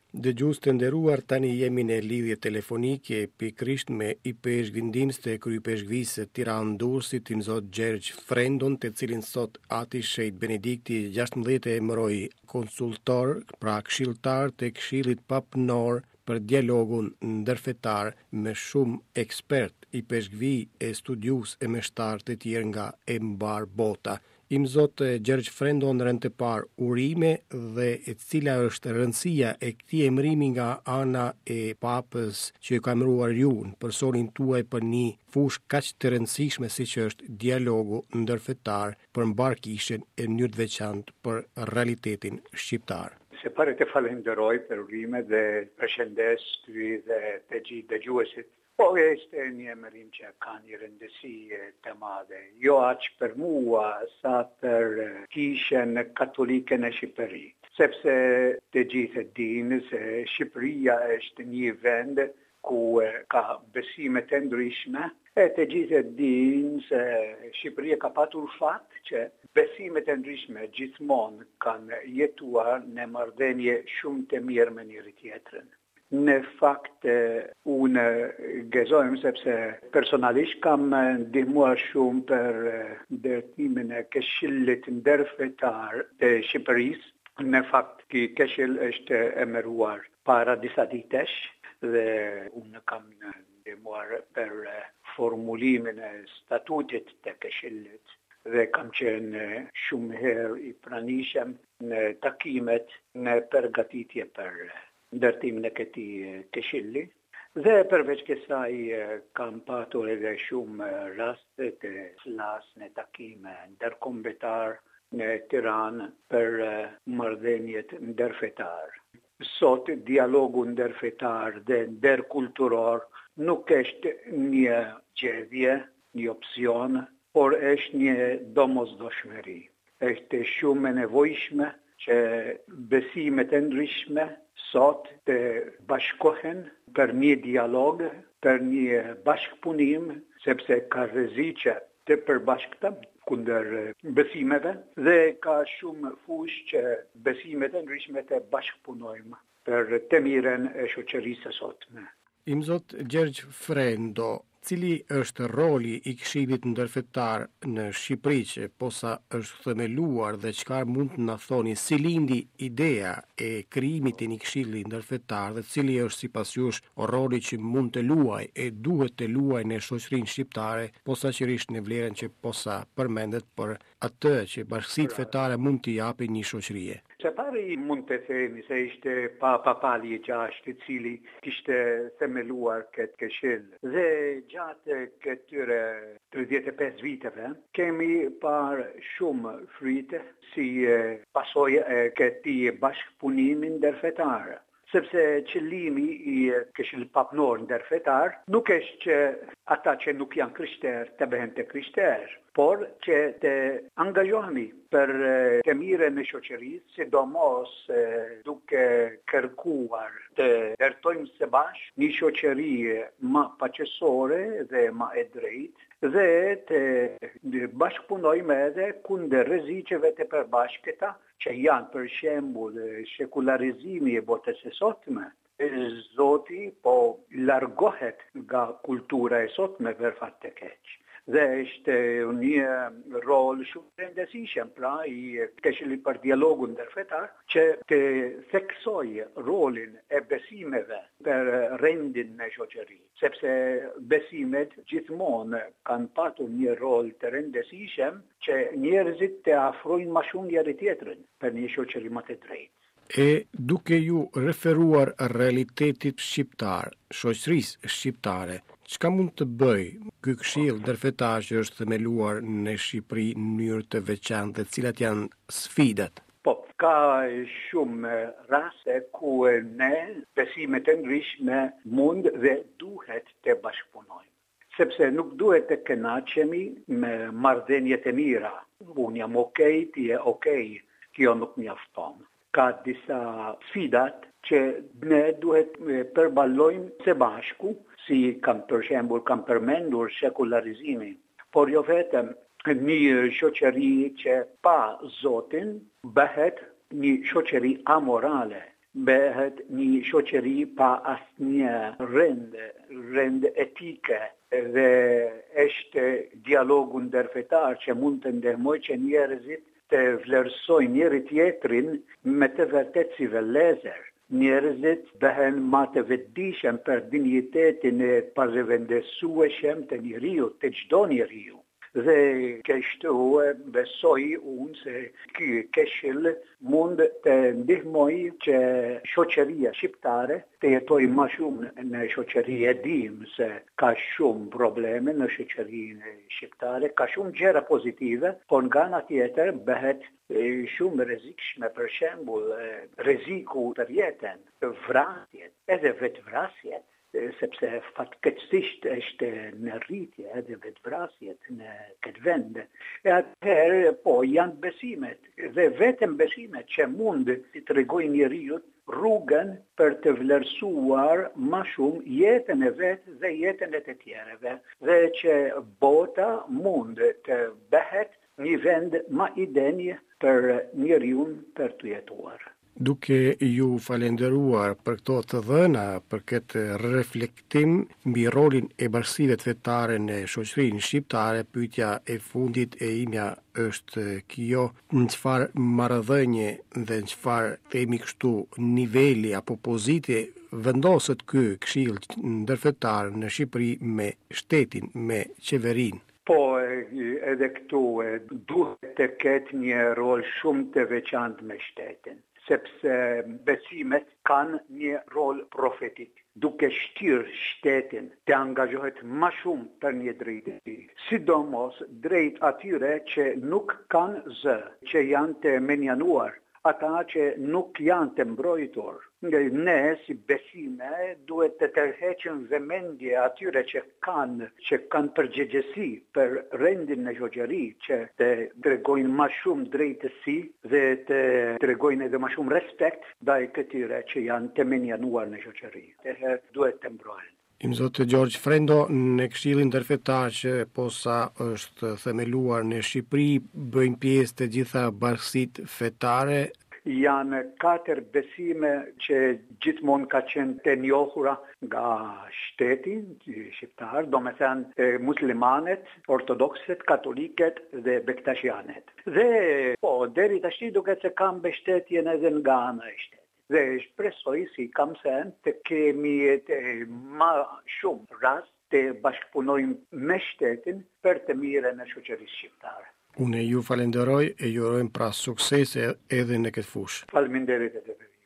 Dëgjues të nderuar, tani jemi në lidhje telefonike pikërisht me iPeshkvindimës të kryepeshkvisë Tiranë-Durrësit, tim zot Gjergj Frendon, të cilin sot ati Shejt Benedikti 16 e emëroi konsultor, pra këshilltar të Këshillit Papënor për dialogun ndërfetar me shumë ekspert i peshkvi e studius e meshtar të tjerë nga e mbar bota. Im zot Gjergj Frendon, rënd të parë urime dhe e cila është rëndësia e këtij emërimi nga ana e papës që ju ka emëruar ju në personin tuaj për një fushë kaq të rëndësishme siç është dialogu ndërfetar për mbarkishjen e mënyrë të veçantë për realitetin shqiptar. Se pare të falenderoj për urime dhe përshëndes ty dhe të gjithë dëgjuesit. Po është një emërim që ka një rëndësi të madhe, jo aq për mua sa për kishën katolike në Shqipëri. Sepse të gjithë dinë se Shqipëria është një vend ku ka besime të ndryshme, e të gjithë dinë se Shqipëria ka patur fat që besimet e ndryshme gjithmonë kanë jetuar në marrëdhënie shumë të mirë me njëri tjetrën. Në fakt, unë gëzojmë sepse personalisht kam ndihmuar shumë për ndërtimin e Këshillit Ndërfetar të Shqipërisë. Në fakt, ky këshill është emëruar para disa ditësh dhe unë kam ndihmuar për formulimin e statutit të Këshillit dhe kam qenë shumë herë i pranishëm në takimet në përgatitje për ndërtimin e këtij këshilli. Dhe përveç kësaj kam patur edhe shumë raste të flas në takime ndërkombëtar në Tiranë për marrëdhëniet ndërfetar. Sot dialogu ndërfetar dhe ndërkulturor nuk është një zgjedhje, një opsion, por është një domosdoshmëri. Është shumë e nevojshme që besimet e ndryshme sot të bashkohen për një dialog, për një bashkëpunim, sepse ka rreziqe të përbashkëta kundër besimeve dhe ka shumë fushë që besimet e ndryshme të bashkëpunojmë për të mirën e shoqërisë së sotme. Im zot Gjergj Frendo, cili është roli i Këshillit Ndërfetar në Shqipëri që posa është themeluar dhe çfarë mund të na thoni si lindi ideja e krijimit të një Këshilli Ndërfetar dhe cili është sipas jush roli që mund të luaj e duhet të luaj në shoqërinë shqiptare, posaçërisht në vlerën që posa përmendet për atë që bashkësitë fetare mund t'i japin një shoqërie. Se pari mund të themi se ishte Papa Pali VI i cili kishte themeluar këtë këshill. Dhe gjatë këtyre 35 viteve kemi parë shumë fryte si pasojë e këtij bashkëpunimi ndërfetar. Sepse qëllimi i Këshillit Papënor Ndërfetar nuk është që ata që nuk janë krishterë të bëhen të krishterë, por që të angazhohemi për të mirën e shoqërisë, sidomos duke kërkuar të ndërtojmë së bashku një shoqëri më paqësore dhe më e drejtë dhe të bashkëpunojmë edhe kundër rreziqeve të përbashkëta që janë për shembull sekularizimi i botës së sotme. Zoti po largohet nga kultura e sotme për fat të keq. Dhe është një rol shumë të rëndësishëm pra i Këshillit për dialogun ndërfetar që të theksojë rolin e besimeve për rendin në shoqëri, sepse besimet gjithmonë kanë patur një rol të rëndësishëm që njerëzit të afrojnë më shumë njëri tjetrin për një shoqëri më të drejtë. E duke ju referuar realitetit shqiptar, shoqërisë shqiptare, çka mund të bëj ky këshill ndërfetar që është themeluar në Shqipëri në mënyrë të veçantë dhe cilat janë sfidat? Po, ka shumë raste ku ne besimet e ndryshme mund dhe duhet të bashkëpunojmë. Sepse nuk duhet të kënaqemi me marrëdhëniet e mira. Unë jam okay, ti je okay, kjo nuk mjafton. Ka disa sfidat që ne duhet përballojmë së bashku, si për shembull kam përmendur sekularizimin, por jo vetëm një shoqëri që pa Zotin bëhet një shoqëri amorale. bëhet një shoqëri pa asnjë rend etike dhe është dialogu ndërfetar që mund të ndihmojë që njerëzit të vlerësojnë njëri tjetrin me të vërtet si vëllezër. Njerëzit bëhen ma të vetëdijshëm për dinjitetin e pazëvendësueshëm të njeriut, të çdo njeriu. Dhe kështu besoj unë se ky këshill mund të ndihmojë që shoqëria shqiptare të jetojë më shumë në shoqëri. E dim se ka shumë probleme në shoqërinë shqiptare, ka shumë gjëra pozitive, por nga ana tjetër bëhet shumë rrezikshme, për shembull, rreziku për jetën, vrasjet, edhe vetvrasjet. Sepse fatkeqësisht është në rritje edhe vetvrasjet në këtë vend. E atëherë, po, janë besimet, dhe vetëm besimet që mund të tregojnë njeriu rrugën për të vlerësuar më shumë jetën e vetë dhe jetën e të tjerëve, dhe që bota mund të bëhet një vend më i denjë për njeriu për të jetuar. Duke ju falenderuar për këto të dhëna, për këtë reflektim mbi rolin e bashkësive fetare në shoqërinë shqiptare, pyetja e fundit e imja është kjo: në çfarë marrëdhënie dhe në çfarë, themi kështu, niveli apo pozite vendoset ky këshill ndërfetar në Shqipëri me shtetin, me qeverinë? Po, edhe këtu duhet të ketë një rol shumë të veçantë me shtetin, sepse besimet kanë një rol profetik, duke shtyrë shtetin të angazhohet më shumë për një drejtësi, sidomos drejt atyre që nuk kanë zë, që janë të menjanuar, ata që nuk janë të mbrojtur. Ne, si besime, duhet të tërheqim vëmendje atyre që kanë përgjegjësi për rendin në shoqëri, që të tregojnë më shumë drejtësi dhe të tregojnë edhe më shumë respekt ndaj këtyre që janë të menjanuar në shoqëri. Atëherë duhet të mbrohen. Zotë Gjergj Frendo, në këshillin ndërfetar që posa është themeluar në Shqipëri, bëjnë pjesë të gjitha bashkësitë fetare. Janë 4 besime që gjithmonë ka qenë të njohura nga shteti shqiptar, domethënë muslimanet, ortodokset, katoliket dhe bektashianet. Dhe po, deri tash duket se ka mbështetjen edhe nga ana e shtetit. Dhe shpresoj, si kam thënë, të kemi më shumë rast të bashkëpunojmë me shtetin për të mirën e shoqërisë shqiptare. Unë ju falenderoj e ju urojm pra suksese edhe në këtë fushë. Faleminderit edhe.